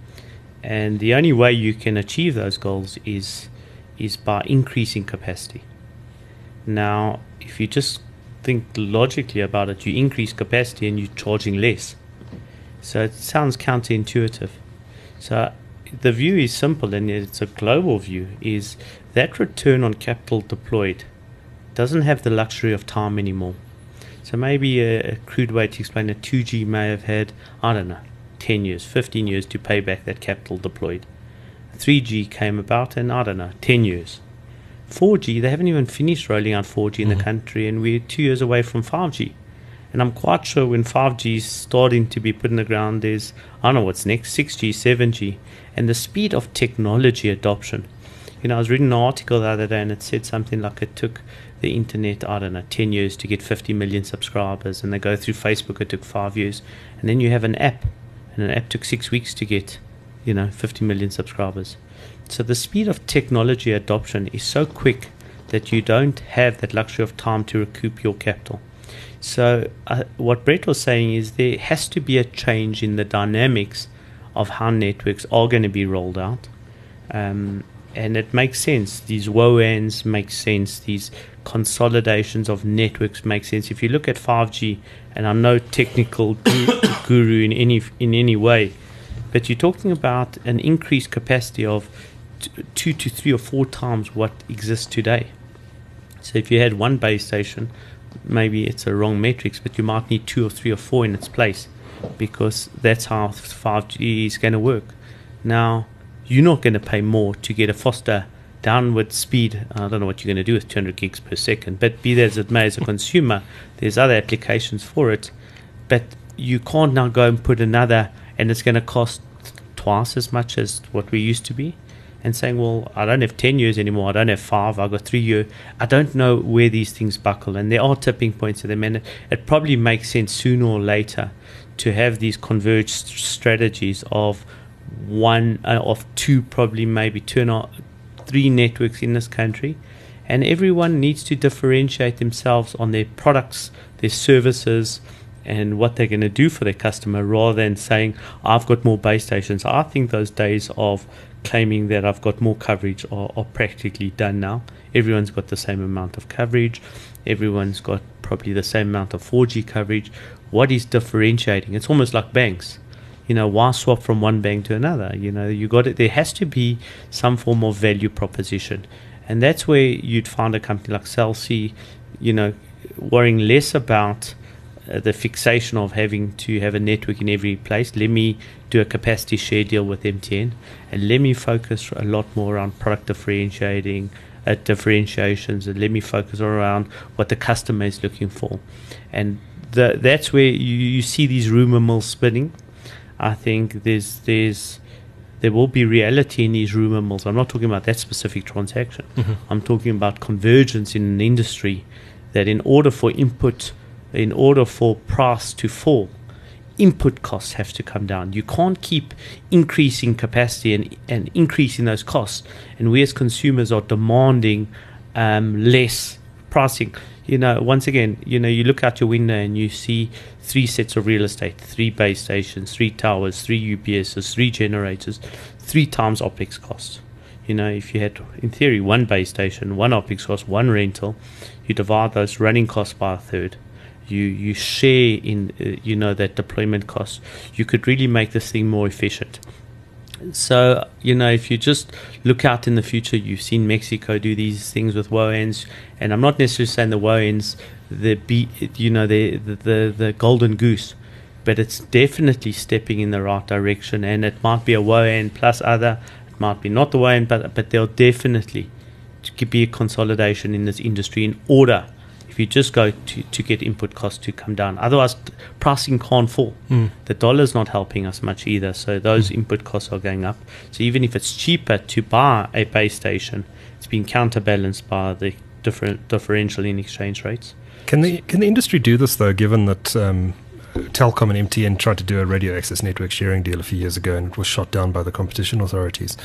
And the only way you can achieve those goals is is by increasing capacity. Now, if you just think logically about it. You increase capacity and you're charging less. So it sounds counterintuitive. So the view is simple, and it's a global view, is that return on capital deployed doesn't have the luxury of time anymore. So maybe a, a crude way to explain it, two G may have had, I don't know, ten years, fifteen years to pay back that capital deployed. three G came about in, I don't know, ten years. four G, they haven't even finished rolling out four G in mm-hmm. the country, and we're two years away from five G. And I'm quite sure when five G is starting to be put in the ground, there's, I don't know what's next, six G, seven G. And the speed of technology adoption. You know, I was reading an article the other day, and it said something like it took the internet, I don't know, ten years to get fifty million subscribers. And they go through Facebook, it took five years. And then you have an app, and an app took six weeks to get, you know, fifty million subscribers. So the speed of technology adoption is so quick that you don't have that luxury of time to recoup your capital. So uh, what Brett was saying is there has to be a change in the dynamics of how networks are going to be rolled out. Um, and it makes sense. These W O A Ns make sense. These consolidations of networks make sense. If you look at five G, and I'm no technical guru in any in any way, but you're talking about an increased capacity of t- two to three or four times what exists today. So if you had one base station, maybe it's a wrong metrics, but you might need two or three or four in its place, because that's how five G is going to work. Now, you're not going to pay more to get a faster downward speed. I don't know what you're going to do with two hundred gigs per second, but be that as it may, as a consumer, there's other applications for it. But you can't now go and put another, and it's going to cost twice as much as what we used to be. And saying, well, I don't have ten years anymore, I don't have five, I've got three years. I don't know where these things buckle, and there are tipping points at them, and it, it probably makes sense sooner or later to have these converged st- strategies of one, uh, of two, probably maybe two and a, three networks in this country, and everyone needs to differentiate themselves on their products, their services, and what they're going to do for their customer, rather than saying, I've got more base stations. I think those days of claiming that I've got more coverage are, are practically done now. Everyone's got the same amount of coverage. Everyone's got probably the same amount of four G coverage. What is differentiating? It's almost like banks. You know, why swap from one bank to another? You know, you got it. There has to be some form of value proposition. And that's where you'd find a company like Cell C, you know, worrying less about Uh, the fixation of having to have a network in every place. Let me do a capacity share deal with M T N, and let me focus a lot more around product differentiating, uh, differentiations, and let me focus around what the customer is looking for. And the, that's where you, you see these rumor mills spinning. I think there's there's there will be reality in these rumor mills. I'm not talking about that specific transaction. Mm-hmm. I'm talking about convergence in an industry that in order for input in order for price to fall, input costs have to come down. You can't keep increasing capacity and, and increasing those costs. And we as consumers are demanding um, less pricing. You know, once again, you know, you look out your window and you see three sets of real estate, three base stations, three towers, three U P Ss, three generators, three times OPEX costs. You know, if you had, in theory, one base station, one OPEX cost, one rental, you divide those running costs by a third. You you share in, uh, you know, that deployment cost. You could really make this thing more efficient. So, you know, if you just look out in the future, you've seen Mexico do these things with W O A Ns, and I'm not necessarily saying the W O A Ns, the be, you know, the, the the the golden goose, but it's definitely stepping in the right direction. And it might be a W O A N plus other, it might be not the W O A N, but but there'll definitely be a consolidation in this industry in order. If you just go to, to get input costs to come down. Otherwise, pricing can't fall. Mm. The dollar's not helping us much either, so those mm. input costs are going up. So even if it's cheaper to buy a base station, it's being counterbalanced by the different differential in exchange rates. Can the can the industry do this, though, given that um, Telkom and M T N tried to do a radio access network sharing deal a few years ago and it was shot down by the competition authorities?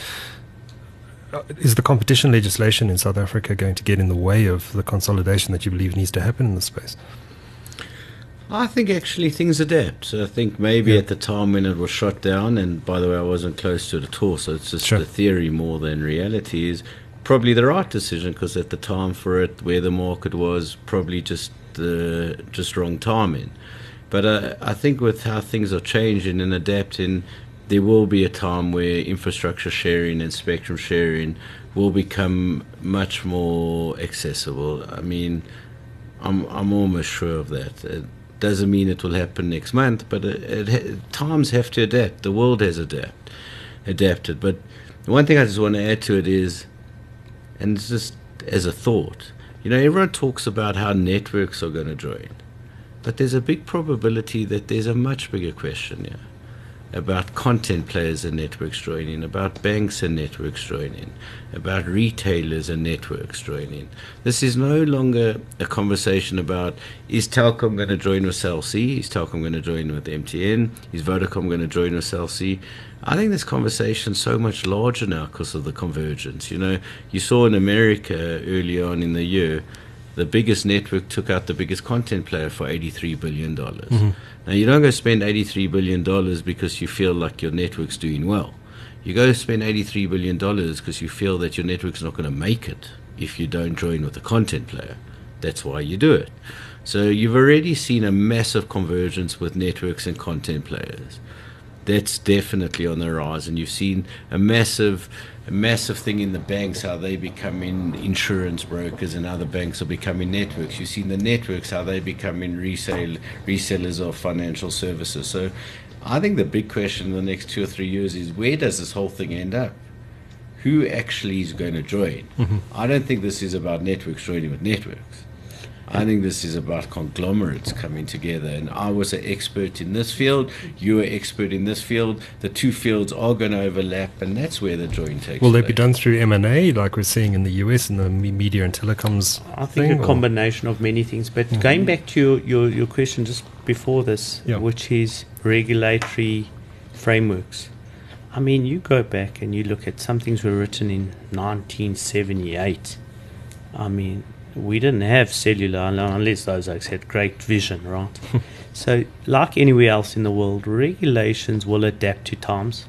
Is the competition legislation in South Africa going to get in the way of the consolidation that you believe needs to happen in the space? I think actually things adapt. So I think maybe yeah. at the time when it was shut down, and by the way, I wasn't close to it at all, so it's just sure. the theory more than reality, is probably the right decision, because at the time for it, where the market was, probably just the just wrong timing. But uh, I think with how things are changing and adapting, there will be a time where infrastructure sharing and spectrum sharing will become much more accessible. I mean, I'm I'm almost sure of that. It doesn't mean it will happen next month, but it, it, times have to adapt. The world has adapt, adapted. But one thing I just want to add to it is, and it's just as a thought, you know, everyone talks about how networks are going to join, but there's a big probability that there's a much bigger question here about content players and networks joining, about banks and networks joining, about retailers and networks joining. This is no longer a conversation about, is Telkom going to join with Cell C? Is Telkom going to join with M T N? Is Vodacom going to join with Cell C? I think this conversation is so much larger now because of the convergence. You know, you saw in America early on in the year, the biggest network took out the biggest content player for eighty-three billion dollars. Mm-hmm. Now, you don't go spend eighty-three billion dollars because you feel like your network's doing well. You go spend eighty-three billion dollars because you feel that your network's not going to make it if you don't join with the content player. That's why you do it. So you've already seen a massive convergence with networks and content players. That's definitely on the rise. And you've seen a massive a massive thing in the banks, how they becoming insurance brokers and other banks are becoming networks. You've seen the networks, how they becoming resale, resellers of financial services. So I think the big question in the next two or three years is, where does this whole thing end up? Who actually is going to join? Mm-hmm. I don't think this is about networks joining with networks. I think this is about conglomerates coming together. And I was an expert in this field, you were an expert in this field. The two fields are going to overlap, and that's where the join takes Will place. they be done through M and A, like we're seeing in the U S in the media and telecoms I think thing, a combination or? of many things. But mm-hmm. going back to your, your, your question just before this, yeah. which is regulatory frameworks. I mean, you go back and you look at some things were written in nineteen seventy-eight. I mean, we didn't have cellular unless those folks had great vision, right? So, like anywhere else in the world, regulations will adapt to times.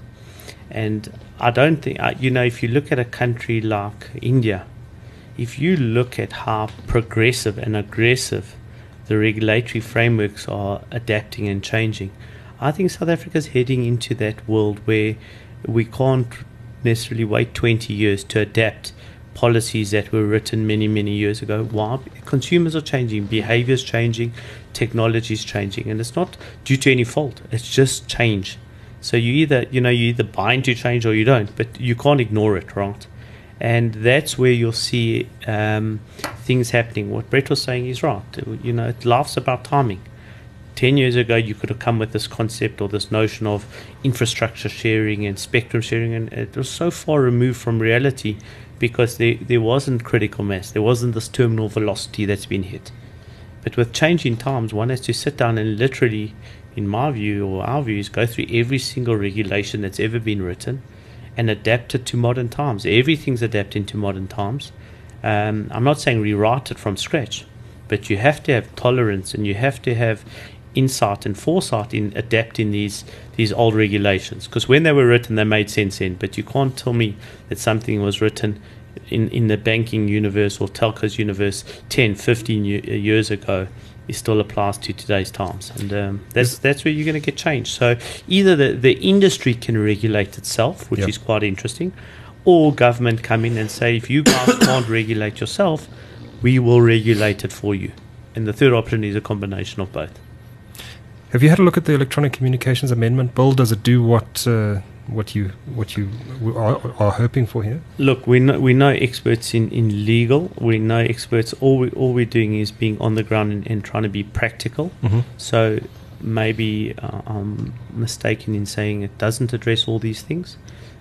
And I don't think, you know, if you look at a country like India, if you look at how progressive and aggressive the regulatory frameworks are adapting and changing, I think South Africa is heading into that world where we can't necessarily wait twenty years to adapt policies that were written many, many years ago. Why? Consumers are changing, behaviors changing, technology is changing, and it's not due to any fault. It's just change. So you either, you know, you either buy into change or you don't, but you can't ignore it, right? And that's where you'll see um, things happening. What Brett was saying is right. You know, it laughs about timing. Ten years ago, you could have come with this concept or this notion of infrastructure sharing and spectrum sharing, and it was so far removed from reality because there, there wasn't critical mass. There wasn't this terminal velocity that's been hit. But with changing times, one has to sit down and literally, in my view or our views, go through every single regulation that's ever been written and adapt it to modern times. Everything's adapting to modern times. Um, I'm not saying rewrite it from scratch, but you have to have tolerance and you have to have insight and foresight in adapting these these old regulations, because when they were written they made sense in, but you can't tell me that something was written in, in the banking universe or telcos universe ten, fifteen years ago it still applies to today's times, and um, that's that's where you're going to get change. So either the, the industry can regulate itself, which yep. is quite interesting, or government come in and say, if you guys can't regulate yourself, we will regulate it for you. And the third option is a combination of both. Have you had a look at the Electronic Communications Amendment Bill? Does it do what uh, what you what you are, are hoping for here? Look, we know we know experts in, in legal. We know experts. All we all we're doing is being on the ground and, and trying to be practical. Mm-hmm. So maybe uh, I'm mistaken in saying it doesn't address all these things.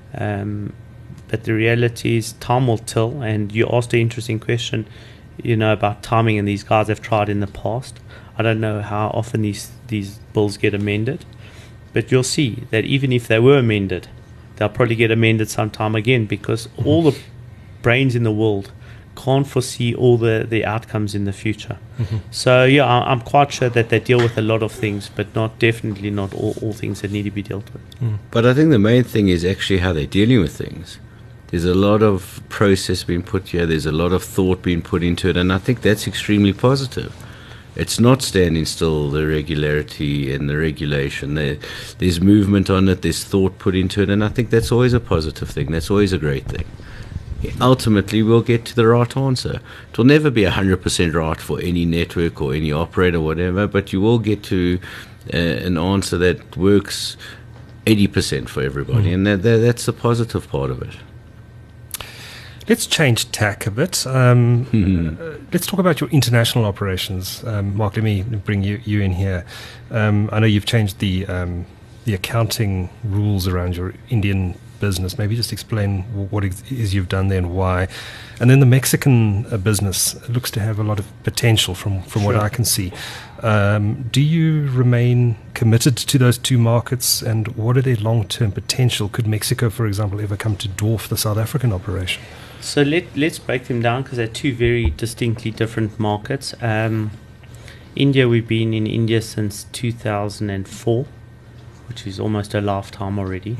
Um, but the reality is, time will tell. And you asked an interesting question, you know, about timing, and these guys have tried in the past. I don't know how often these, these bills get amended, but you'll see that even if they were amended, they'll probably get amended sometime again, because mm-hmm. all the brains in the world can't foresee all the, the outcomes in the future. Mm-hmm. So, yeah, I, I'm quite sure that they deal with a lot of things, but not definitely not all, all things that need to be dealt with. Mm. But I think the main thing is actually how they're dealing with things. There's a lot of process being put here. There's a lot of thought being put into it, and I think that's extremely positive. it's not standing still, the regularity and the regulation. There, there's movement on it, there's thought put into it, and I think that's always a positive thing. That's always a great thing. Ultimately, we'll get to the right answer. It will never be one hundred percent right for any network or any operator or whatever, but you will get to uh, an answer that works eighty percent for everybody, mm. and that, that, that's the positive part of it. Let's change tack a bit. Um, mm-hmm. uh, let's talk about your international operations. Um, Mark, let me bring you, you in here. Um, I know you've changed the um, the accounting rules around your Indian business. Maybe just explain w- what it is you've done there and why. And then the Mexican uh, business looks to have a lot of potential from, from sure. what I can see. Um, do you remain committed to those two markets, and what are their long-term potential? Could Mexico, for example, ever come to dwarf the South African operation? So let, let's break them down, because they're two very distinctly different markets. Um, India, we've been in India since two thousand four, which is almost a lifetime already.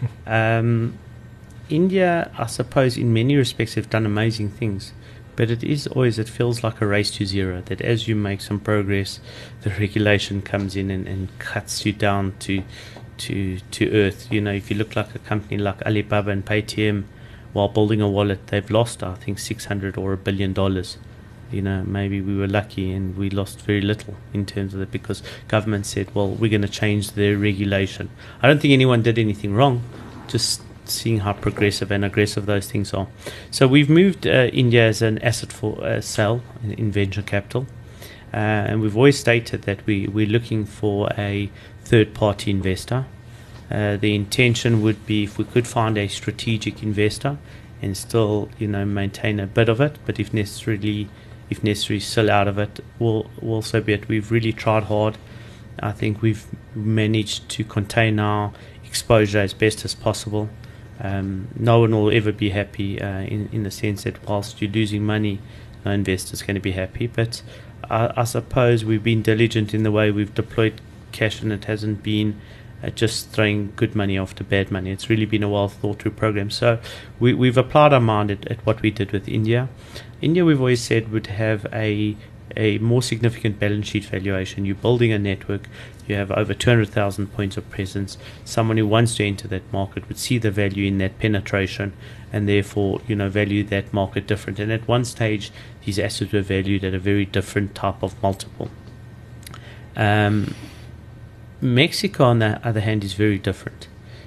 um, India, I suppose, in many respects, have done amazing things. But it is always, it feels like a race to zero, that as you make some progress, the regulation comes in and, and cuts you down to, to, to earth. You know, if you look like a company like Alibaba and Paytm, while building a wallet, they've lost, I think, six hundred or a billion dollars. You know, maybe we were lucky and we lost very little in terms of it, because government said, well, we're going to change their regulation. I don't think anyone did anything wrong, just seeing how progressive and aggressive those things are. So we've moved uh, India as an asset for uh, sale in, in venture capital. Uh, and we've always stated that we, we're looking for a third-party investor. Uh, the intention would be, if we could find a strategic investor and still, you know, maintain a bit of it, but if necessarily, if necessary, sell out of it, we'll, we'll so be it. We've really tried hard. I think we've managed to contain our exposure as best as possible. Um, no one will ever be happy uh, in, in the sense that whilst you're losing money, no investor's going to be happy. But I, I suppose we've been diligent in the way we've deployed cash, and it hasn't been Uh, just throwing good money after bad money. It's really been a well thought through program. So we, we've applied our mind at, at what we did with India. India, we've always said, would have a a more significant balance sheet valuation. You're building a network, you have over two hundred thousand points of presence. Someone who wants to enter that market would see the value in that penetration, and therefore, you know, value that market different. And at one stage, these assets were valued at a very different type of multiple. Um, Mexico, on the other hand, is very different.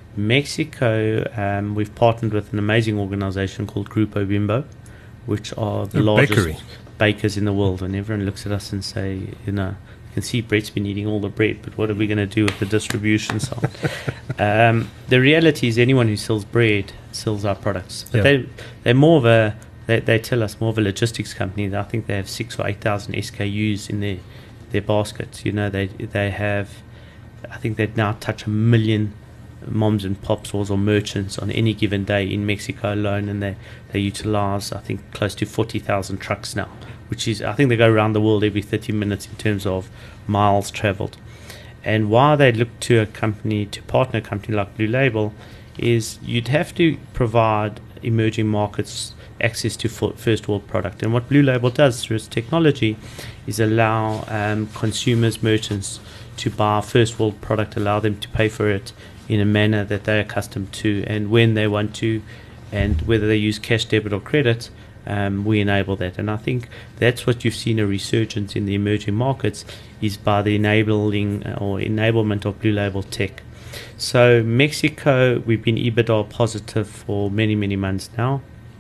Mexico, um, we've partnered with an amazing organization called Grupo Bimbo, which are the, the largest bakery. bakers in the world. And everyone looks at us and say, you know, you can see Brett's been eating all the bread, but what are we going to do with the distribution side? um, the reality is, anyone who sells bread sells our products. But yeah. they, they're more of a, they, they tell us, more of a logistics company. I think they have six or eight thousand S K Us in their, their baskets. You know, they they have, I think they now touch a million moms and pop stores or merchants on any given day in Mexico alone, and they, they utilize, I think, close to forty thousand trucks now, which is, I think they go around the world every thirty minutes in terms of miles traveled. And why they look to a company, to partner a company like Blue Label, is you'd have to provide emerging markets access to first world product. And what Blue Label does through its technology is allow um, consumers, merchants, to buy first world product, allow them to pay for it in a manner that they're accustomed to and when they want to, and whether they use cash, debit or credit, um, we enable that. And I think that's what you've seen, a resurgence in the emerging markets, is by the enabling uh, or enablement of Blue Label tech. So Mexico, we've been EBITDA positive for many, many months now.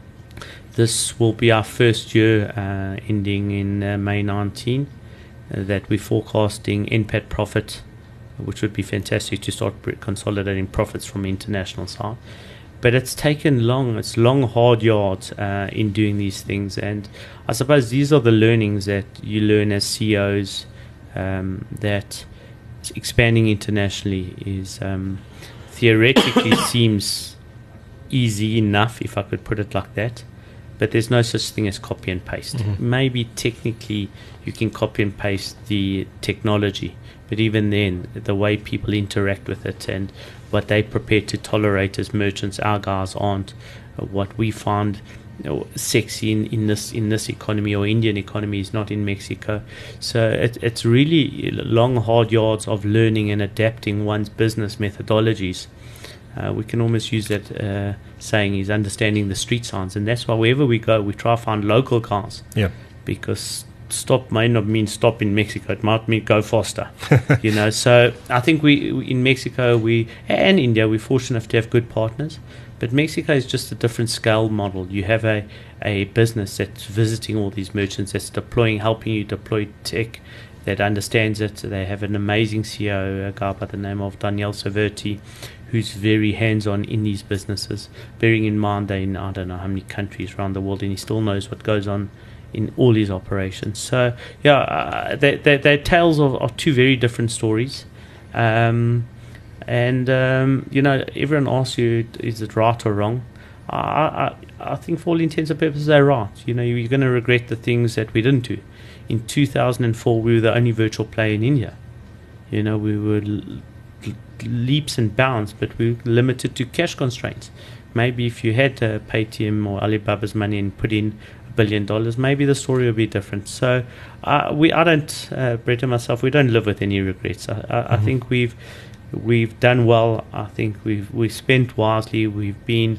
This will be our first year uh, ending in uh, May nineteenth. Uh, that we're forecasting N PAT profit, which would be fantastic to start consolidating profits from the international side. But it's taken long, it's long, hard yards uh, in doing these things. And I suppose these are the learnings that you learn as C E Os, um, that expanding internationally is um, theoretically seems easy enough, if I could put it like that. But there's no such thing as copy and paste. Mm-hmm. Maybe technically you can copy and paste the technology, but even then, the way people interact with it and what they're prepared to tolerate as merchants, our guys aren't. What we find you know, sexy in, in this in this economy, or Indian economy is not in Mexico. So it, it's really long, hard yards of learning and adapting one's business methodologies. Uh, we can almost use that uh, saying is understanding the street signs, and that's why wherever we go, we try to find local cars. Yeah. Because stop may not mean stop in Mexico; it might mean go faster. You know. So I think we, we in Mexico we and India we're fortunate enough to have good partners, but Mexico is just a different scale model. You have a a business that's visiting all these merchants, that's deploying, helping you deploy tech, that understands it. They have an amazing C E O, a guy by the name of Daniel Saverti, who's very hands-on in these businesses, bearing in mind they're in I don't know how many countries around the world, and he still knows what goes on in all his operations. So, yeah, uh, they're, they're, they're tales of, of two very different stories. Um, and, um, you know, everyone asks you, is it right or wrong? I, I, I think for all intents and purposes, they're right. You know, you're going to regret the things that we didn't do. In two thousand four, we were the only virtual player in India. You know, we were l- leaps and bounds, but we were limited to cash constraints. Maybe if you had uh, Paytm or Alibaba's money and put in a billion dollars, maybe the story would be different. So uh, we, I don't, uh, Brett and myself, we don't live with any regrets. I, I, mm-hmm. I think we've we've done well. I think we've we've spent wisely. We've been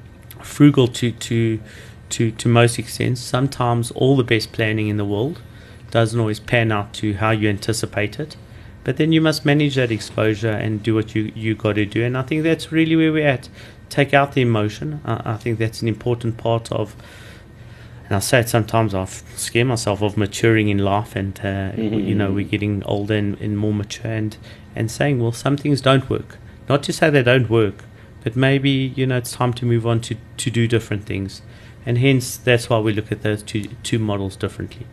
frugal to to to to most extents. Sometimes all the best planning in the world doesn't always pan out to how you anticipate it. But then you must manage that exposure and do what you, you got to do. And I think that's really where we're at. Take out the emotion. I, I think that's an important part of, and I say it sometimes, I scare myself of maturing in life, and, uh, mm-hmm. you know, we're getting older and, and more mature, and, and saying, well, some things don't work. Not to say they don't work, but maybe, you know, it's time to move on to, to do different things. And hence, that's why we look at those two, two models differently.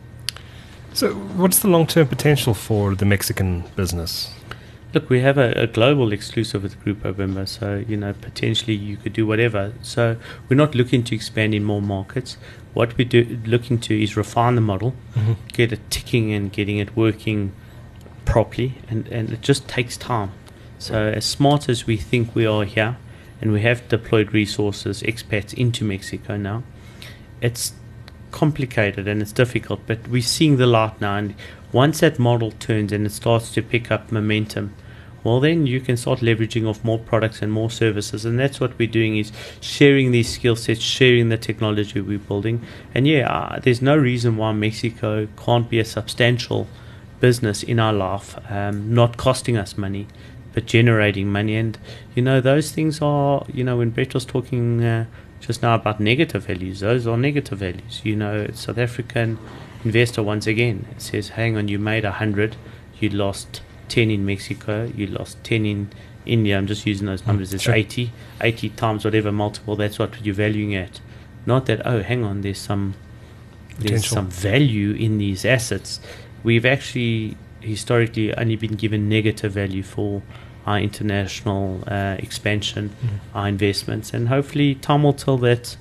So what's the long-term potential for the Mexican business? Look, we have a, a global exclusive with Grupo Bimbo, so, you know, potentially you could do whatever. So we're not looking to expand in more markets. What we're do, looking to is refine the model, mm-hmm. get it ticking and getting it working properly, and, and it just takes time. So as smart as we think we are here, and we have deployed resources, expats into Mexico now, it's complicated and it's difficult, but we're seeing the light now, and once that model turns and it starts to pick up momentum, well, then you can start leveraging off more products and more services. And that's what we're doing, is sharing these skill sets, sharing the technology we're building. And yeah, uh, there's no reason why Mexico can't be a substantial business in our life, um, not costing us money but generating money. And you know, those things are, you know, when Brett was talking uh, just now about negative values, those are negative values. You know, South African investor, once again, it says, hang on, you made a hundred, you lost ten in Mexico, you lost ten in India. I'm just using those numbers. It's sure. eighty, eighty times whatever multiple, that's what you're valuing at. Not that, oh, hang on, there's some Potential. there's some value in these assets. We've actually historically only been given negative value for our international uh, expansion, mm-hmm. our investments, and hopefully time will tell that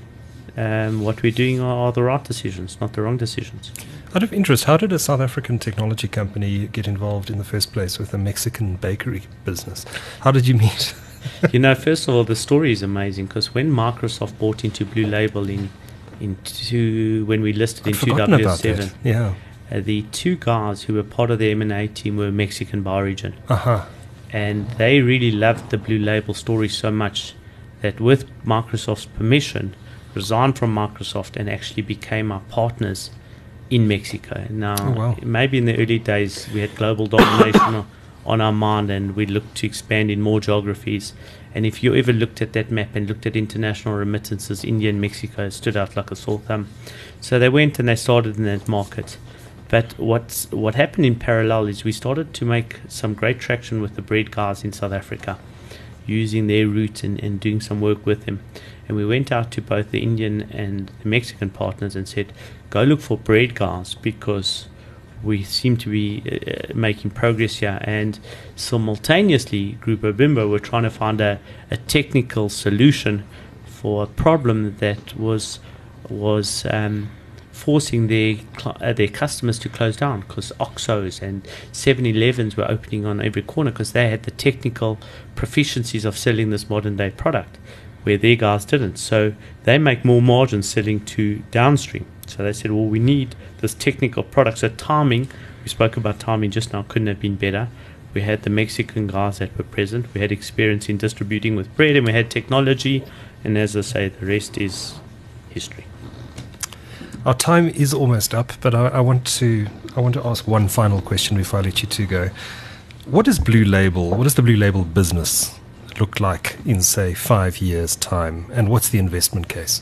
um, what we're doing are, are the right decisions, not the wrong decisions. Out of interest, how did a South African technology company get involved in the first place with a Mexican bakery business? How did you meet? You know, first of all, the story is amazing, because when Microsoft bought into Blue Label in in two, when we listed I'd in two thousand seven, yeah, uh, the two guys who were part of the M and A team were Mexican by origin. Uh-huh. And they really loved the Blue Label story so much that with Microsoft's permission, resigned from Microsoft and actually became our partners in Mexico. Now, oh, wow. maybe in the early days we had global domination on our mind, and we looked to expand in more geographies. And if you ever looked at that map and looked at international remittances, India and Mexico stood out like a sore thumb. So they went and they started in that market. But what's, what happened in parallel is we started to make some great traction with the bread guys in South Africa, using their roots and, and doing some work with them. And we went out to both the Indian and the Mexican partners and said, go look for bread guys, because we seem to be uh, making progress here. And simultaneously, Grupo Bimbo were trying to find a, a technical solution for a problem that was was um, forcing their cl- uh, their customers to close down, because Oxos and seven elevens were opening on every corner because they had the technical proficiencies of selling this modern day product. where their guys didn't. So they make more margin selling to downstream. So they said, well, we need this technical product. So timing, we spoke about timing just now, couldn't have been better. We had the Mexican guys that were present. We had experience in distributing with bread, and we had technology. And as I say, the rest is history. Our time is almost up, but I, I want to I want to ask one final question before I let you two go. What is Blue Label? What does the Blue Label business look like in, say, five years' time? And what's the investment case?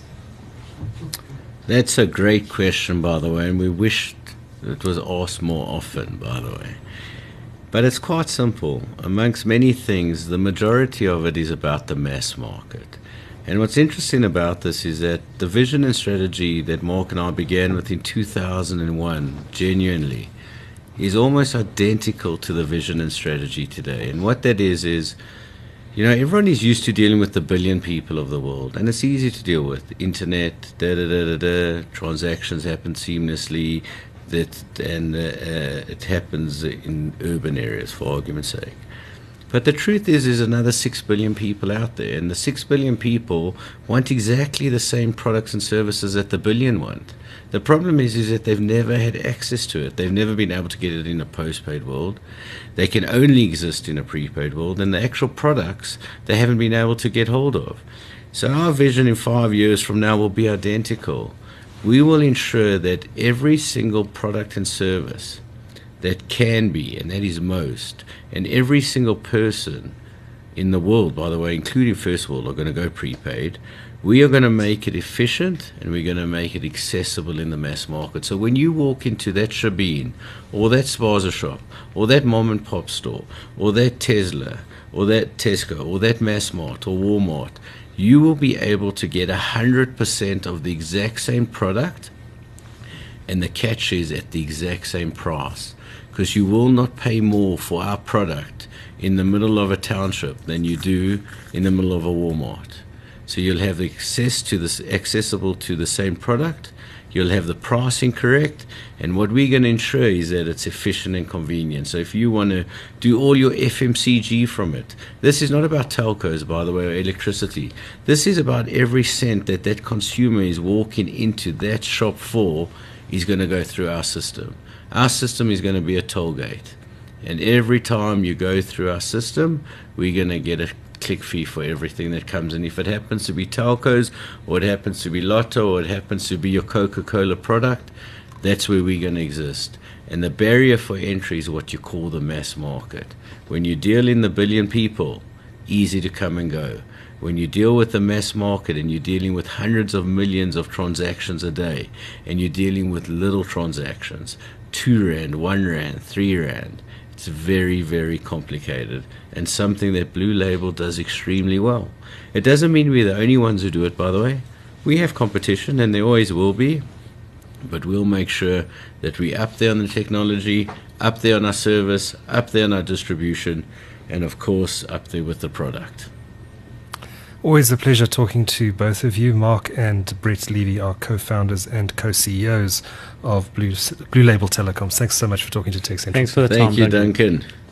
That's a great question, by the way, and we wished it was asked more often, by the way. But it's quite simple. Amongst many things, the majority of it is about the mass market. And what's interesting about this is that the vision and strategy that Mark and I began with in two thousand one, genuinely, is almost identical to the vision and strategy today. And what that is, is, you know, everyone is used to dealing with the billion people of the world, and it's easy to deal with. Internet, da da da da da, transactions happen seamlessly, that, and uh, uh, it happens in urban areas, for argument's sake. But the truth is, there's another six billion people out there, and the six billion people want exactly the same products and services that the billion want. The problem is, is that they've never had access to it. They've never been able to get it in a postpaid world. They can only exist in a prepaid world, and the actual products they haven't been able to get hold of. So our vision in five years from now will be identical. We will ensure that every single product and service that can be, and that is most, and every single person in the world, by the way, including First World, are going to go prepaid. We are going to make it efficient, and we're going to make it accessible in the mass market. So when you walk into that Shebeen, or that Spaza shop, or that mom and pop store, or that Tesla, or that Tesco, or that Massmart, or Walmart, you will be able to get one hundred percent of the exact same product, and the catch is at the exact same price, because you will not pay more for our product in the middle of a township than you do in the middle of a Walmart. So you'll have access to this, accessible to the same product, you'll have the pricing correct, and what we're going to ensure is that it's efficient and convenient. So if you want to do all your F M C G from it, this is not about telcos, by the way, or electricity. This is about every cent that that consumer is walking into that shop for is going to go through our system. Our system is going to be a toll gate, and every time you go through our system, we're going to get a click fee for everything that comes in. If it happens to be telcos, or it happens to be Lotto, or it happens to be your Coca-Cola product, that's where we're going to exist. And the barrier for entry is what you call the mass market. When you deal in the billion people, easy to come and go. When you deal with the mass market and you're dealing with hundreds of millions of transactions a day, and you're dealing with little transactions, two rand, one rand, three rand, it's very, very complicated, and something that Blue Label does extremely well. It doesn't mean we're the only ones who do it, by the way. We have competition, and there always will be, but we'll make sure that we're up there on the technology, up there on our service, up there on our distribution, and of course, up there with the product. Always a pleasure talking to both of you. Mark and Brett Levy are co-founders and co-C E Os of Blue, Blue Label Telecoms. Thanks so much for talking to TechCentral. Thanks for the Thank time, you, Duncan. Duncan.